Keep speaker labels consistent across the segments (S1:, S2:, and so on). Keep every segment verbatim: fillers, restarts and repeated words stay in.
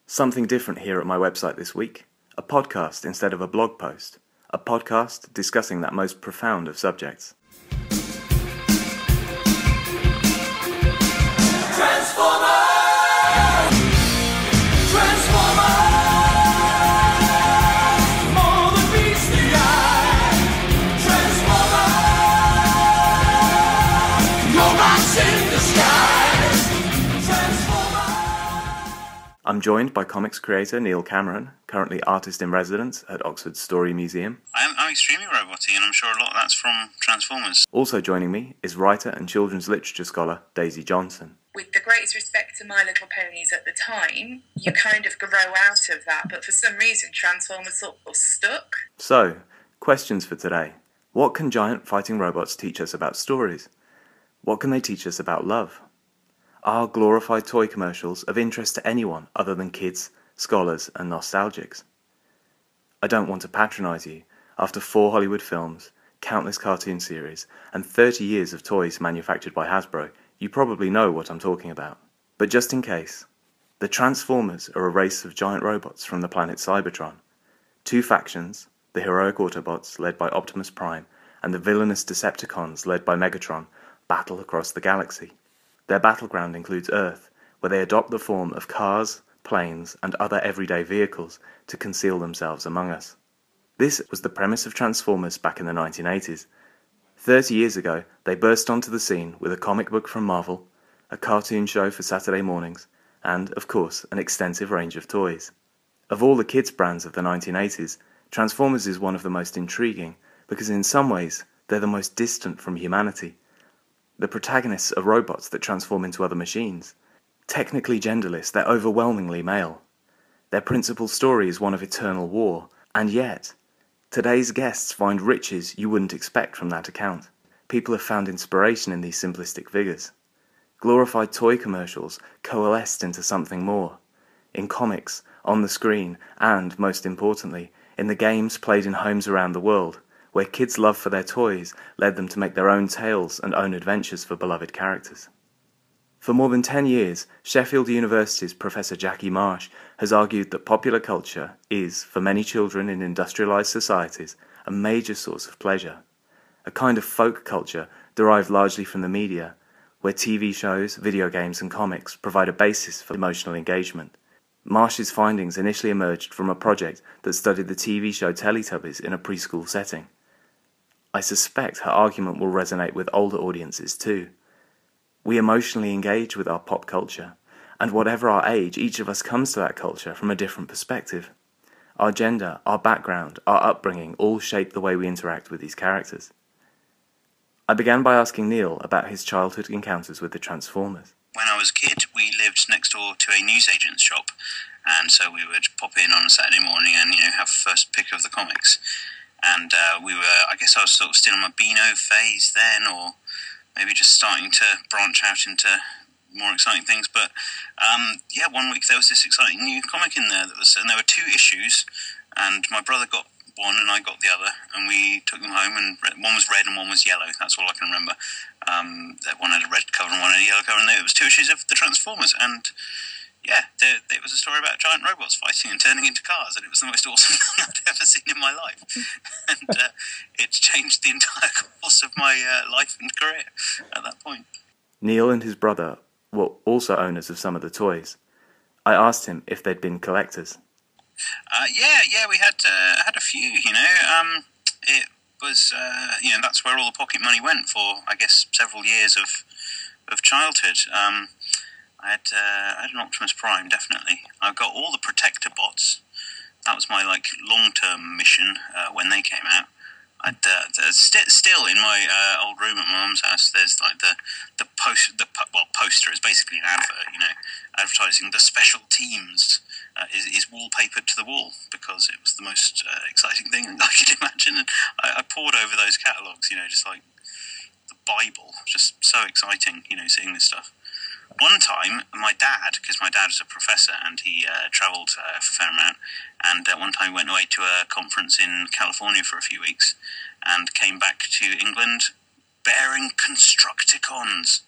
S1: Something different here at my website this week. A podcast instead of a blog post. A podcast discussing that most profound of subjects. I'm joined by comics creator Neil Cameron, currently artist-in-residence at Oxford Story Museum.
S2: I'm, I'm extremely roboty, and I'm sure a lot of that's from Transformers.
S1: Also joining me is writer and children's literature scholar Daisy Johnson.
S3: With the greatest respect to My Little Ponies at the time, you kind of grow out of that, but for some reason Transformers sort of stuck.
S1: So, questions for today. What can giant fighting robots teach us about stories? What can they teach us about love? Are glorified toy commercials of interest to anyone other than kids, scholars, and nostalgics? I don't want to patronise you. After four Hollywood films, countless cartoon series, and thirty years of toys manufactured by Hasbro, you probably know what I'm talking about. But just in case, the Transformers are a race of giant robots from the planet Cybertron. Two factions, the heroic Autobots led by Optimus Prime, and the villainous Decepticons led by Megatron, battle across the galaxy. Their battleground includes Earth, where they adopt the form of cars, planes, and other everyday vehicles to conceal themselves among us. This was the premise of Transformers back in the nineteen eighties. Thirty years ago, they burst onto the scene with a comic book from Marvel, a cartoon show for Saturday mornings, and, of course, an extensive range of toys. Of all the kids' brands of the nineteen eighties, Transformers is one of the most intriguing, because in some ways, they're the most distant from humanity. The protagonists are robots that transform into other machines. Technically genderless, they're overwhelmingly male. Their principal story is one of eternal war, and yet, today's guests find riches you wouldn't expect from that account. People have found inspiration in these simplistic figures. Glorified toy commercials coalesced into something more. In comics, on the screen, and, most importantly, in the games played in homes around the world, where kids' love for their toys led them to make their own tales and own adventures for beloved characters. For more than ten years, Sheffield University's Professor Jackie Marsh has argued that popular culture is, for many children in industrialised societies, a major source of pleasure. A kind of folk culture derived largely from the media, where T V shows, video games and comics provide a basis for emotional engagement. Marsh's findings initially emerged from a project that studied the T V show Teletubbies in a preschool setting. I suspect her argument will resonate with older audiences too. We emotionally engage with our pop culture, and whatever our age, each of us comes to that culture from a different perspective. Our gender, our background, our upbringing all shape the way we interact with these characters. I began by asking Neil about his childhood encounters with the Transformers.
S2: When I was a kid, we lived next door to a newsagent's shop, and so we would pop in on a Saturday morning and, you know, have first pick of the comics. And uh, we were, I guess I was sort of still in my Beano phase then, or maybe just starting to branch out into more exciting things. But um, yeah, one week there was this exciting new comic in there that was, and there were two issues, and my brother got one and I got the other, and we took them home, and one was red and one was yellow. That's all I can remember. Um, that one had a red cover and one had a yellow cover, and it was two issues of the Transformers, and yeah, there, there was a story about giant robots fighting and turning into cars, and it was the most awesome thing I'd ever seen in my life. And uh, it's changed the entire course of my uh, life and career at that point.
S1: Neil and his brother were also owners of some of the toys. I asked him if they'd been collectors.
S2: Uh, yeah, yeah, we had uh, had a few, you know. Um, it was, uh, you know, that's where all the pocket money went for, I guess, several years of of childhood. Um, I had uh, I had an Optimus Prime, definitely. I got all the Protector bots. That was my like long-term mission uh, when they came out. I'd, uh, st- still in my uh, old room at my mum's house. There's like the the post the well poster is basically an advert, you know, advertising the special teams uh, is, is wallpapered to the wall because it was the most uh, exciting thing I could imagine. And I, I pored over those catalogues, you know, just like the Bible, just so exciting, you know, seeing this stuff. One time, my dad, because my dad was a professor and he uh, travelled uh, for a fair amount, and uh, one time we went away to a conference in California for a few weeks and came back to England bearing Constructicons,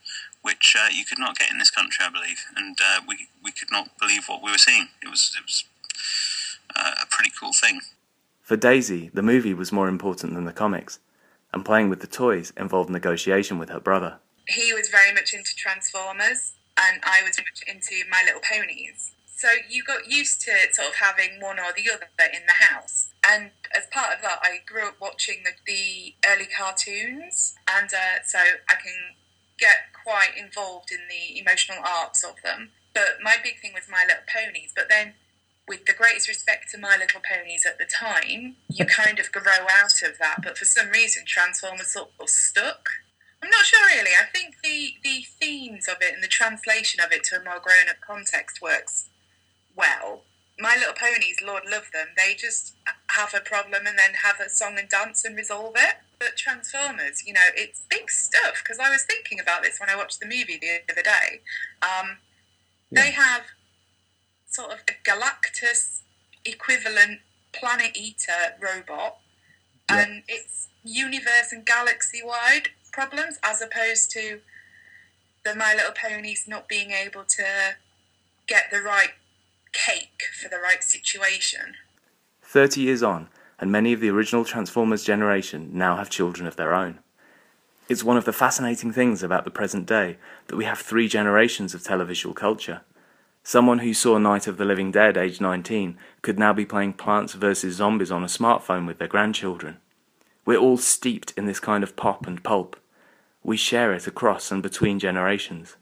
S2: which uh, you could not get in this country, I believe, and uh, we we could not believe what we were seeing. It was it was uh, a pretty cool thing.
S1: For Daisy, the movie was more important than the comics, and playing with the toys involved negotiation with her brother.
S3: He was very much into Transformers, and I was much into My Little Ponies. So you got used to sort of having one or the other in the house. And as part of that, I grew up watching the, the early cartoons, and uh, so I can get quite involved in the emotional arcs of them. But my big thing was My Little Ponies. But then, with the greatest respect to My Little Ponies at the time, you kind of grow out of that. But for some reason, Transformers sort of stuck. I'm not sure really. I think the, the themes of it and the translation of it to a more grown-up context works well. My Little Ponies, Lord love them, they just have a problem and then have a song and dance and resolve it. But Transformers, you know, it's big stuff, because I was thinking about this when I watched the movie the other day. Um, yeah. They have sort of a Galactus equivalent Planet Eater robot, yeah. and it's universe and galaxy wide problems, as opposed to the My Little Ponies not being able to get the right cake for the right situation.
S1: Thirty years on, and many of the original Transformers generation now have children of their own. It's one of the fascinating things about the present day that we have three generations of televisual culture. Someone who saw Night of the Living Dead aged nineteen could now be playing Plants versus. Zombies on a smartphone with their grandchildren. We're all steeped in this kind of pop and pulp. We share it across and between generations.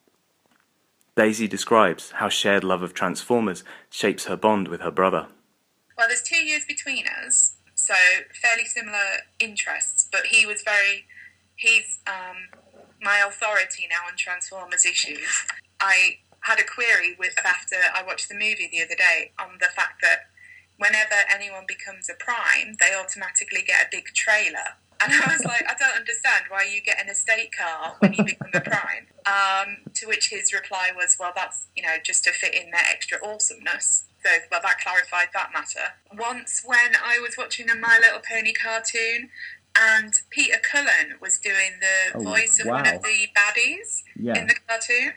S1: Daisy describes how shared love of Transformers shapes her bond with her brother.
S3: Well, there's two years between us, so fairly similar interests, but he was very, he's um, my authority now on Transformers issues. I had a query with after I watched the movie the other day on the fact that whenever anyone becomes a Prime, they automatically get a big trailer. And I was like, I don't understand why you get an estate car when you become a Prime. Um, to which his reply was, well, that's, you know, just to fit in their extra awesomeness. So, well, that clarified that matter. Once when I was watching a My Little Pony cartoon, and Peter Cullen was doing the oh, voice of wow. one of the baddies yeah. in the cartoon.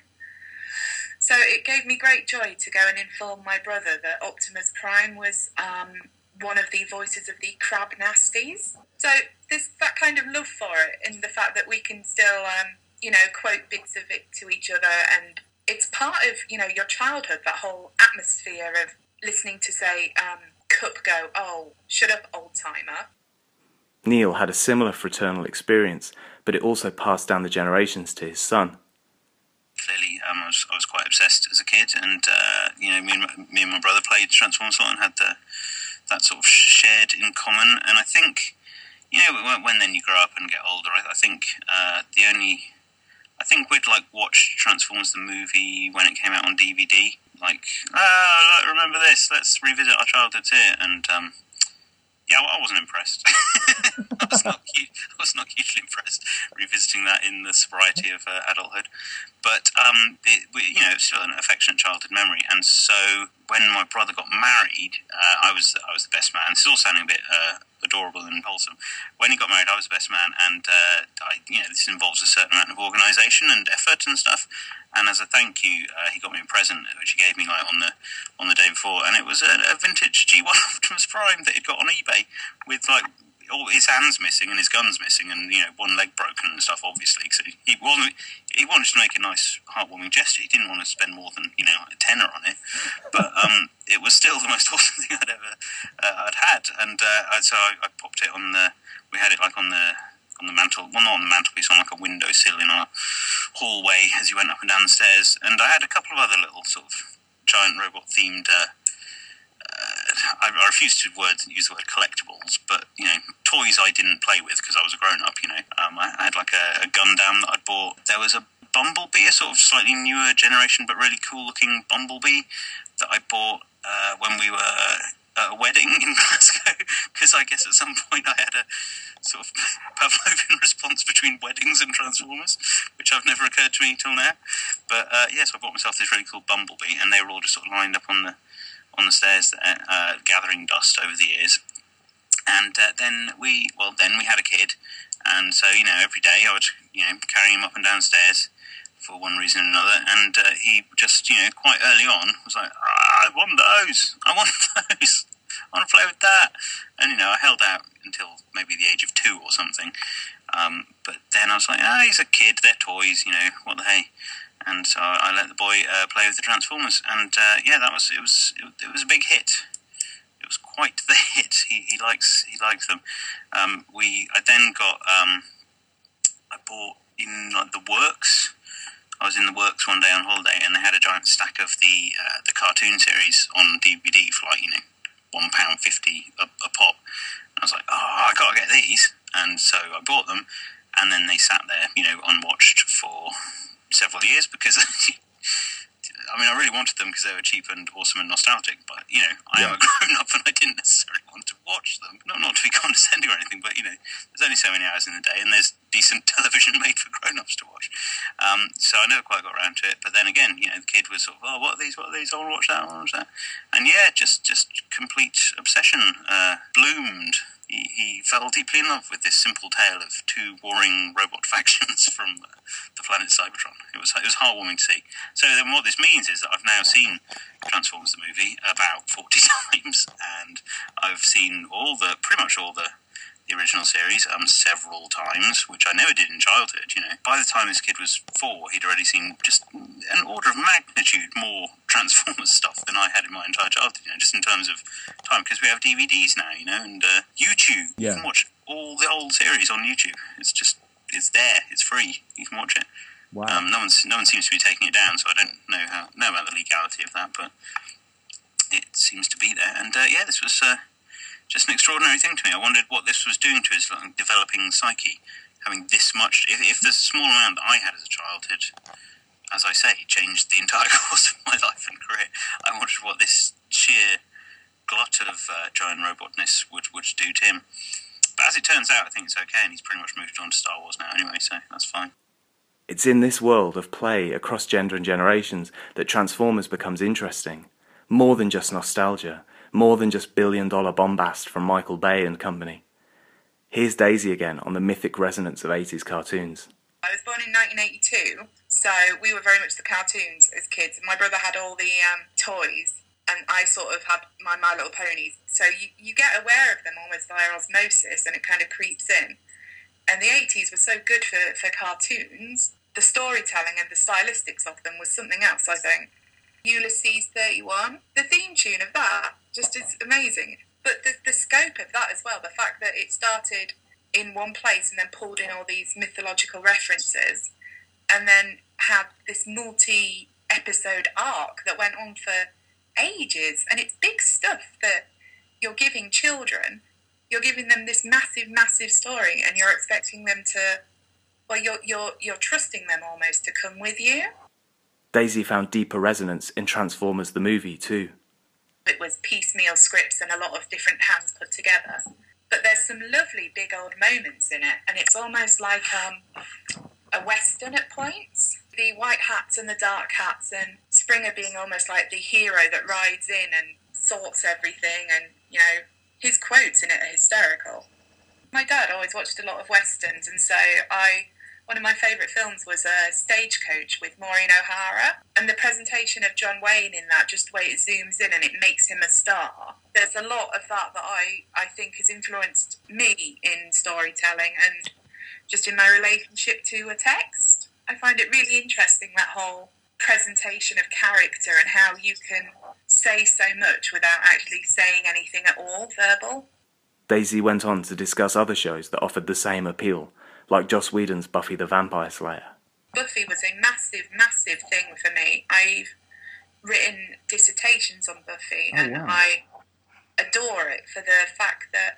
S3: So it gave me great joy to go and inform my brother that Optimus Prime was um, one of the voices of the Crab Nasties. So this that kind of love for it, and the fact that we can still, um, you know, quote bits of it to each other, and it's part of, you know, your childhood, that whole atmosphere of listening to, say, um, Cup go, oh, shut up, old-timer.
S1: Neil had a similar fraternal experience, but it also passed down the generations to his son.
S2: Clearly, um, I, was, I was quite obsessed as a kid, and, uh, you know, me and, my, me and my brother played Transformers a lot and had the, that sort of shared in common, and I think... You know, when, when then you grow up and get older, I, I think uh, the only... I think we'd, like, watch Transformers the movie when it came out on D V D. Like, oh, look, remember this, let's revisit our childhoods here. And, um, yeah, I wasn't impressed. I, was not, I was not hugely impressed revisiting that in the sobriety of uh, adulthood. But, um, it, you know, it's still an affectionate childhood memory. And so when my brother got married, uh, I was I was the best man. It's all sounding a bit... Uh, adorable and wholesome. When he got married, I was the best man, and uh, I, you know, this involves a certain amount of organisation and effort and stuff. And as a thank you, uh, he got me a present, which he gave me like on the on the day before, and it was a, a vintage G one Optimus Prime that he'd got on eBay with like all his hands missing and his guns missing, and you know, one leg broken and stuff. Obviously, so he wasn't. He wanted to make a nice, heartwarming gesture. He didn't want to spend more than, you know, a tenner on it, but um, it was still the most awesome thing I'd ever uh, I'd had. And uh, so I, I popped it on the. We had it like on the on the mantle. Well, not on the mantelpiece, on like a windowsill in our hallway as you went up and down the stairs. And I had a couple of other little sort of giant robot themed. Uh, Uh, I, I refuse to word, use the word collectibles, but, you know, toys I didn't play with because I was a grown-up, you know. Um, I, I had, like, a, a Gundam that I'd bought. There was a Bumblebee, a sort of slightly newer generation but really cool-looking Bumblebee that I bought uh, when we were at a wedding in Glasgow, because I guess at some point I had a sort of Pavlovian response between weddings and Transformers, which have never occurred to me till now. But, uh, yes, I bought myself this really cool Bumblebee, and they were all just sort of lined up on the on the stairs there, uh, gathering dust over the years. And uh, then we, well, then we had a kid, and so, you know, every day I would, you know, carry him up and down stairs, for one reason or another, and uh, he just, you know, quite early on was like, ah, I want those, I want those, I want to play with that. And, you know, I held out until maybe the age of two or something. Um, but then I was like, ah, he's a kid, they're toys, you know, what the hey. And so I let the boy uh, play with the Transformers, and uh, yeah, that was it was it, it was a big hit. It was quite the hit. He, he likes he likes them. Um, we I then got um, I bought in like the Works. I was in the Works one day on holiday, and they had a giant stack of the uh, the cartoon series on D V D for like, you know, one pound fifty a, a pop. And I was like, oh, I gotta get these, and so I bought them, and then they sat there, you know, unwatched for several years because I mean, I really wanted them because they were cheap and awesome and nostalgic, but, you know, I
S4: Yeah.
S2: am a grown-up and I didn't necessarily want to watch them. Not, not to be condescending or anything, but, you know, there's only so many hours in the day and there's decent television made for grown-ups to watch. Um, so I never quite got around to it, but then again, you know, the kid was sort of, oh, what are these, what are these, I want to watch that, I want to watch that. And yeah, just, just complete obsession, uh, bloomed. He, he fell deeply in love with this simple tale of two warring robot factions from uh, the planet Cybertron. It was it was heartwarming to see. So then what this means is that I've now seen Transformers the movie about forty times, and I've seen all the pretty much all the the original series um several times, which I never did in childhood. You know, by the time this kid was four, he'd already seen just an order of magnitude more Transformers stuff than I had in my entire childhood. You know, just in terms of time, because we have D V Ds now. You know, and uh, YouTube.
S4: Yeah.
S2: You can watch all the old series on YouTube. It's just it's there. It's free. You can watch it.
S4: Wow.
S2: Um, no one's no one seems to be taking it down, so I don't know how know about the legality of that, but it seems to be there. And uh, yeah, this was. Uh, Just an extraordinary thing to me. I wondered what this was doing to his like, developing psyche, having this much. If, if the small amount that I had as a child had, as I say, changed the entire course of my life and career, I wondered what this sheer glut of uh, giant robotness would, would do to him. But as it turns out, I think it's okay, and he's pretty much moved on to Star Wars now anyway, so that's fine.
S1: It's in this world of play across gender and generations that Transformers becomes interesting. More than just nostalgia. More than just billion-dollar bombast from Michael Bay and company. Here's Daisy again on the mythic resonance of eighties cartoons.
S3: I was born in nineteen eighty-two, so we were very much the cartoons as kids. My brother had all the um, toys, and I sort of had my My Little Ponies. So you, you get aware of them almost via osmosis, and it kind of creeps in. And the eighties were so good for, for cartoons. The storytelling and the stylistics of them was something else, I think. Ulysses thirty-one, the theme tune of that just is amazing. But the, the scope of that as well, the fact that it started in one place and then pulled in all these mythological references and then had this multi-episode arc that went on for ages. And it's big stuff that you're giving children. You're giving them this massive, massive story and you're expecting them to, well, you're, you're, you're trusting them almost to come with you.
S1: Daisy found deeper resonance in Transformers the movie too.
S3: It was piecemeal scripts and a lot of different hands put together. But there's some lovely big old moments in it, and it's almost like um, a western at points. The white hats and the dark hats, and Springer being almost like the hero that rides in and sorts everything, and, you know, his quotes in it are hysterical. My dad always watched a lot of westerns, and so I... One of my favourite films was uh, Stagecoach with Maureen O'Hara, and the presentation of John Wayne in that, just the way it zooms in and it makes him a star. There's a lot of that that I, I think has influenced me in storytelling and just in my relationship to a text. I find it really interesting, that whole presentation of character and how you can say so much without actually saying anything at all, verbal.
S1: Daisy went on to discuss other shows that offered the same appeal, like Joss Whedon's Buffy the Vampire Slayer.
S3: Buffy was a massive, massive thing for me. I've written dissertations on Buffy,
S4: Oh,
S3: and
S4: wow.
S3: I adore it for the fact that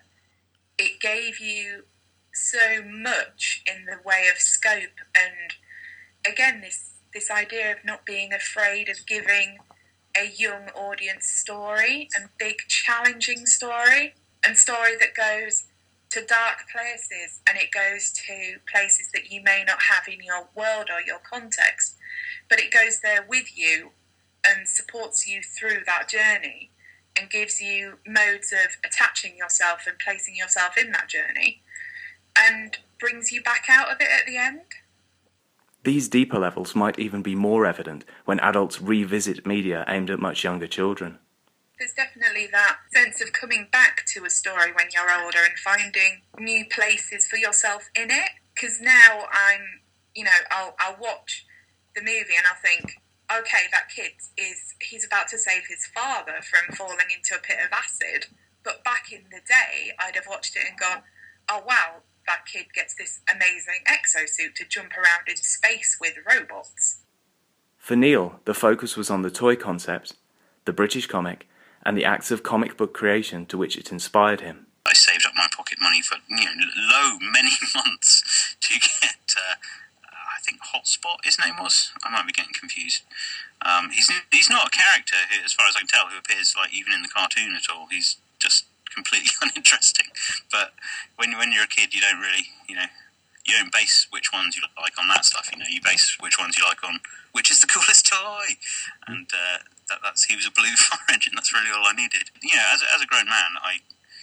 S3: it gave you so much in the way of scope, and again, this, this idea of not being afraid of giving a young audience story, and big challenging story, and story that goes to dark places, and it goes to places that you may not have in your world or your context, but it goes there with you and supports you through that journey and gives you modes of attaching yourself and placing yourself in that journey and brings you back out of it at the end.
S1: These deeper levels might even be more evident when adults revisit media aimed at much younger children.
S3: There's definitely that sense of coming back to a story when you're older and finding new places for yourself in it. Because now I'm, you know, I'll, I'll watch the movie and I'll think, okay, that kid is, he's about to save his father from falling into a pit of acid. But back in the day, I'd have watched it and gone, oh wow, that kid gets this amazing exosuit to jump around in space with robots.
S1: For Neil, the focus was on the toy concept, the British comic, and the acts of comic book creation to which it inspired him.
S2: I saved up my pocket money for, you know, low many months to get, uh, I think Hotspot his name was. I might be getting confused. Um, he's he's not a character, who, as far as I can tell, who appears like even in the cartoon at all. He's just completely uninteresting. But when when you're a kid, you don't really, you know, you don't base which ones you like on that stuff. You know, you base which ones you like on which is the coolest toy. And uh, that, that's he was a blue fire engine. That's really all I needed. You know, as a, as a grown man, I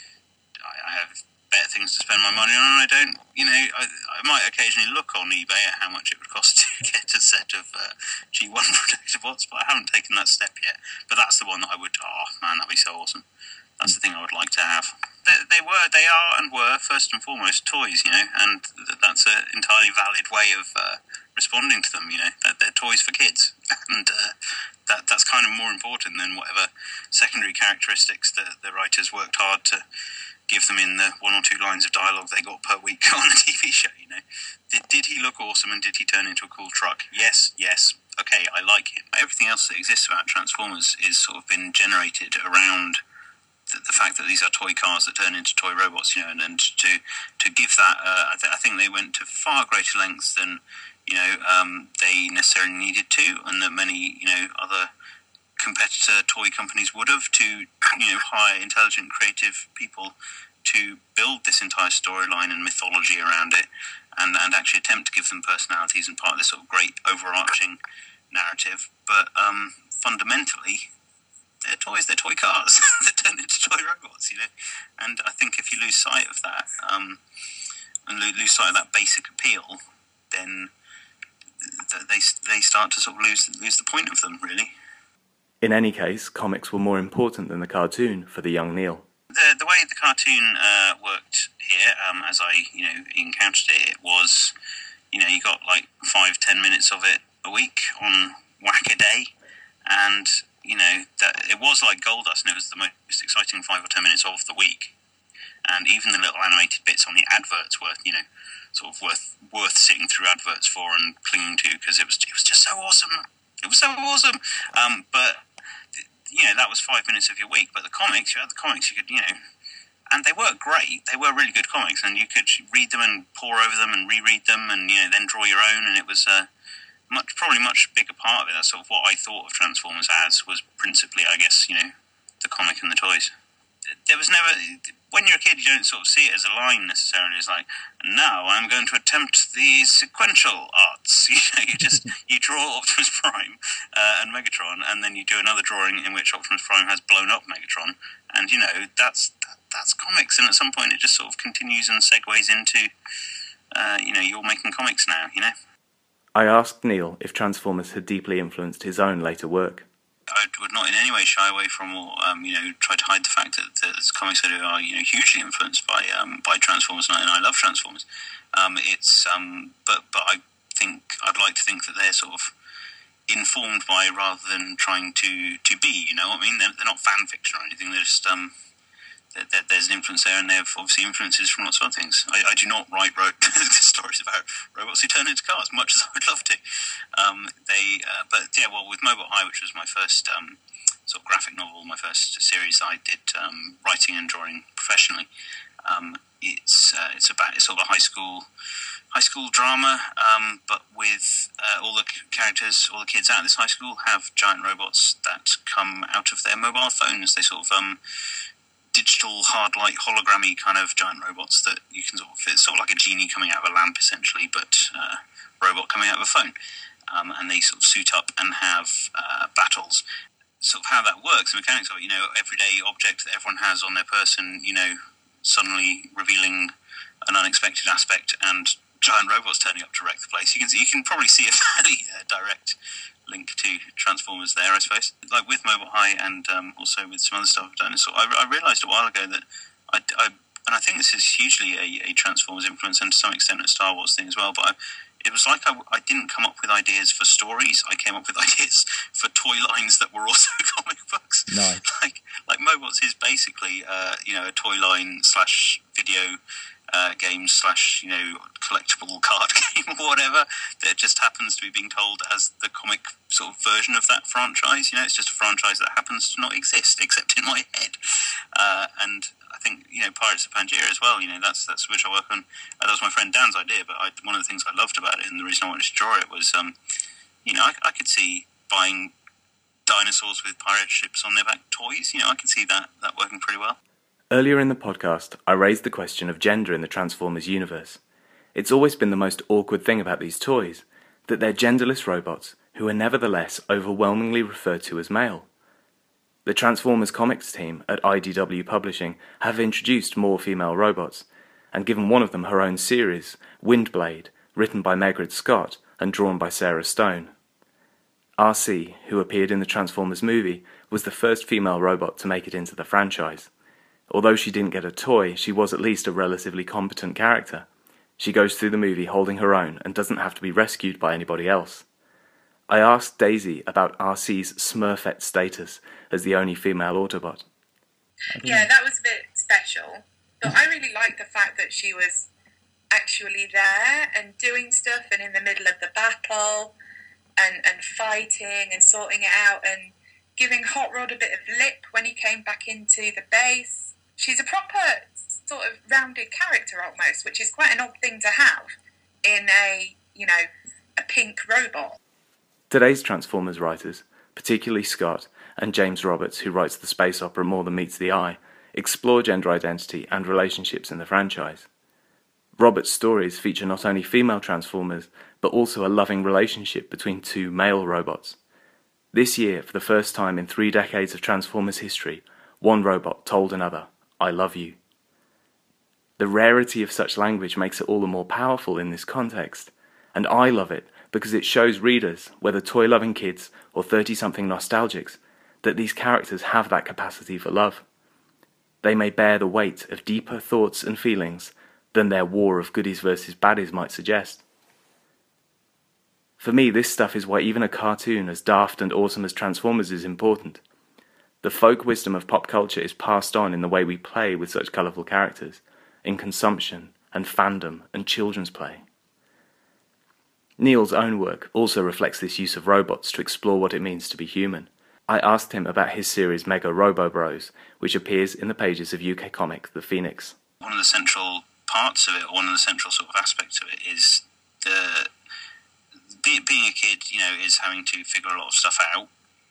S2: I have better things to spend my money on, and I don't. You know, I, I might occasionally look on eBay at how much it would cost to get a set of uh, G one Protectobots, but I haven't taken that step yet. But that's the one that I would. Oh man, that'd be so awesome. That's the thing I would like to have. They, they were, they are, and were first and foremost toys, you know, and th- that's an entirely valid way of uh, responding to them. You know, they're, they're toys for kids, and uh, that that's kind of more important than whatever secondary characteristics that the writers worked hard to give them in the one or two lines of dialogue they got per week on a T V show. You know, did did he look awesome, and did he turn into a cool truck? Yes, yes. Okay, I like him. Everything else that exists about Transformers is sort of been generated around the fact that these are toy cars that turn into toy robots, you know, and, and to to give that, uh, I, th- I think they went to far greater lengths than, you know, um, they necessarily needed to, and that many, you know, other competitor toy companies would have, to, you know, hire intelligent, creative people to build this entire storyline and mythology around it, and, and actually attempt to give them personalities and part of this sort of great overarching narrative. But um, fundamentally, they're toys, they're toy cars that turn into toy robots, you know. And I think if you lose sight of that, um, and lo- lose sight of that basic appeal, then th- they they start to sort of lose lose the point of them, really.
S1: In any case, comics were more important than the cartoon for the young Neil.
S2: The the way the cartoon uh, worked here, um, as I you know encountered it, it was, you know, you got like five ten minutes of it a week on Whack-A-Day, and you know, that it was like Goldust, and it was the most exciting five or ten minutes of the week. And even the little animated bits on the adverts were, you know, sort of worth worth sitting through adverts for and clinging to, because it was it was just so awesome. It was so awesome. Um, but you know, that was five minutes of your week. But the comics, you had the comics, you could, you know, and they were great. They were really good comics, and you could read them and pore over them and reread them, and you know, then draw your own. And it was Uh, Much, probably much bigger part of it. That's sort of what I thought of Transformers as, was principally, I guess, you know, the comic and the toys. There was never, when you're a kid, you don't sort of see it as a line necessarily. It's like, now I'm going to attempt the sequential arts. You know, you just, you draw Optimus Prime uh, and Megatron, and then you do another drawing in which Optimus Prime has blown up Megatron. And, you know, that's that, that's comics. And at some point it just sort of continues and segues into, uh, you know, you're making comics now, you know.
S1: I asked Neil if Transformers had deeply influenced his own later work.
S2: I would not in any way shy away from, or um, you know, try to hide the fact that the comics I do are, you know, hugely influenced by um, by Transformers, and I love Transformers. Um, it's um, but but I think I'd like to think that they're sort of informed by rather than trying to, to be. You know what I mean? They're, they're not fan fiction or anything. They're just um, they're, they're, there's an influence there, and they have obviously influences from lots of other things. I, I do not write ro- stories about robots who turn into cars, much as I would love to. Um, they, uh, but yeah, well, with Mobile High, which was my first um, sort of graphic novel, my first series, I did um, writing and drawing professionally. Um, it's uh, it's about it's sort of a high school high school drama, um, but with uh, all the characters, all the kids out of this high school have giant robots that come out of their mobile phones. They sort of um, digital, hard light, hologrammy kind of giant robots that you can sort of, it's sort of like a genie coming out of a lamp essentially, but uh, robot coming out of a phone. Um, and they sort of suit up and have uh, battles. Sort of how that works, the mechanics of it, you know, everyday object that everyone has on their person, you know, suddenly revealing an unexpected aspect and giant robots turning up to wreck the place. You can you can probably see a fairly uh, direct link to Transformers there, I suppose. Like with Mobile High and um, also with some other stuff I've done. So I, I realised a while ago that I, I and I think this is hugely a, a Transformers influence and to some extent a Star Wars thing as well. But I, it was like I, I didn't come up with ideas for stories. I came up with ideas for toy lines that were also comic books.
S4: Nice.
S2: Like like Mobots is basically uh, you know a toy line slash video uh, game slash you know collectible card game or whatever that just happens to be being told as the comic sort of version of that franchise. You know, it's just a franchise that happens to not exist except in my head. Uh, and I think you know Pirates of Pangaea as well. You know, that's that's which I work on. Uh, that was my friend Dan's idea, but I, one of the things I loved about it and the reason I wanted to draw it was, um, you know, I, I could see buying dinosaurs with pirate ships on their back toys. You know, I can see that that working pretty well.
S1: Earlier in the podcast, I raised the question of gender in the Transformers universe. It's always been the most awkward thing about these toys, that they're genderless robots who are nevertheless overwhelmingly referred to as male. The Transformers comics team at I D W Publishing have introduced more female robots, and given one of them her own series, Windblade, written by Megred Scott and drawn by Sarah Stone. R C, who appeared in the Transformers movie, was the first female robot to make it into the franchise. Although she didn't get a toy, she was at least a relatively competent character. She goes through the movie holding her own and doesn't have to be rescued by anybody else. I asked Daisy about R C's Smurfette status as the only female Autobot.
S3: Yeah, that was a bit special. But I really liked the fact that she was actually there and doing stuff and in the middle of the battle and, and fighting and sorting it out and giving Hot Rod a bit of lip when he came back into the base. She's a proper sort of rounded character almost, which is quite an odd thing to have in a, you know, a pink robot.
S1: Today's Transformers writers, particularly Scott and James Roberts, who writes the space opera More Than Meets the Eye, explore gender identity and relationships in the franchise. Roberts' stories feature not only female Transformers, but also a loving relationship between two male robots. This year, for the first time in three decades of Transformers history, one robot told another, "I love you." The rarity of such language makes it all the more powerful in this context, and I love it because it shows readers, whether toy-loving kids or thirty-something nostalgics, that these characters have that capacity for love. They may bear the weight of deeper thoughts and feelings than their war of goodies versus baddies might suggest. For me, this stuff is why even a cartoon as daft and awesome as Transformers is important. The folk wisdom of pop culture is passed on in the way we play with such colourful characters, in consumption and fandom and children's play. Neil's own work also reflects this use of robots to explore what it means to be human. I asked him about his series Mega Robo Bros, which appears in the pages of U K comic The Phoenix.
S2: One of the central parts of it, or one of the central sort of aspects of it, is the be, being a kid, you know, is having to figure a lot of stuff out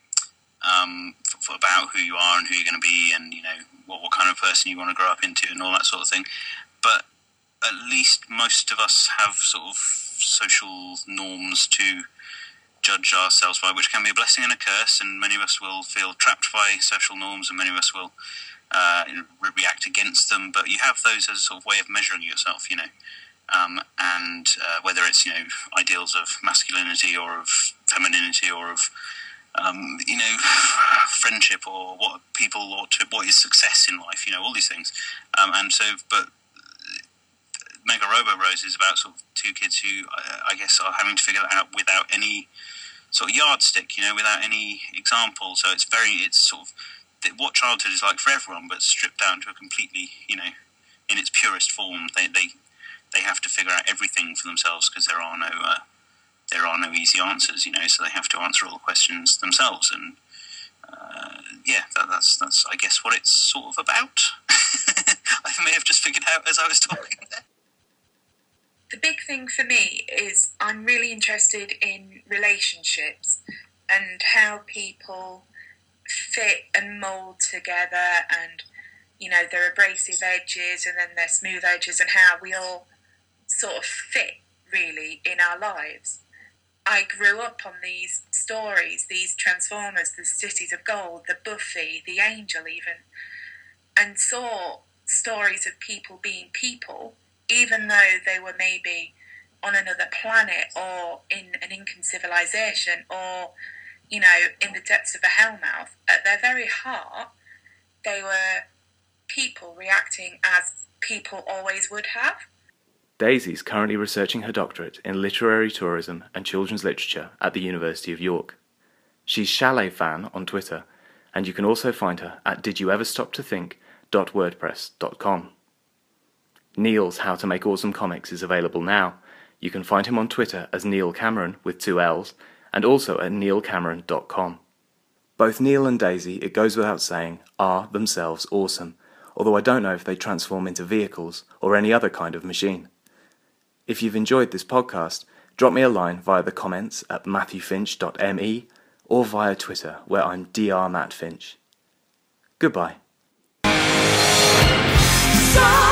S2: um, for, for about who you are and who you're going to be, and you know what, what kind of person you want to grow up into, and all that sort of thing. But at least most of us have sort of social norms to judge ourselves by, which can be a blessing and a curse, and many of us will feel trapped by social norms, and many of us will uh, react against them, but you have those as a sort of way of measuring yourself, you know, um, and uh, whether it's, you know, ideals of masculinity or of femininity or of, um, you know, friendship or what people ought to, what is success in life, you know, all these things, um, and so, but Mega Robo Bros is about sort of two kids who, uh, I guess, are having to figure that out without any sort of yardstick, you know, without any example. So it's very, it's sort of what childhood is like for everyone, but stripped down to a completely, you know, in its purest form. They they they have to figure out everything for themselves because there are no uh, there are no easy answers, you know. So they have to answer all the questions themselves, and uh, yeah, that, that's that's I guess what it's sort of about. I may have just figured out as I was talking there.
S3: The big thing for me is I'm really interested in relationships and how people fit and mould together, and, you know, their abrasive edges and then their smooth edges, and how we all sort of fit, really, in our lives. I grew up on these stories, these Transformers, the Cities of Gold, the Buffy, the Angel even, and saw stories of people being people, even though they were maybe on another planet or in an Incan civilization or, you know, in the depths of a hellmouth. At their very heart, they were people reacting as people always would have.
S1: Daisy's currently researching her doctorate in literary tourism and children's literature at the University of York. She's Chalet Fan on Twitter, and you can also find her at did you ever stop to think dot wordpress dot com. Neil's How to Make Awesome Comics is available now. You can find him on Twitter as Neil Cameron with two L's, and also at neil cameron dot com. Both Neil and Daisy, it goes without saying, are themselves awesome, although I don't know if they transform into vehicles or any other kind of machine. If you've enjoyed this podcast, drop me a line via the comments at matthew finch dot m e or via Twitter, where I'm D R Matt Finch. Goodbye.
S4: So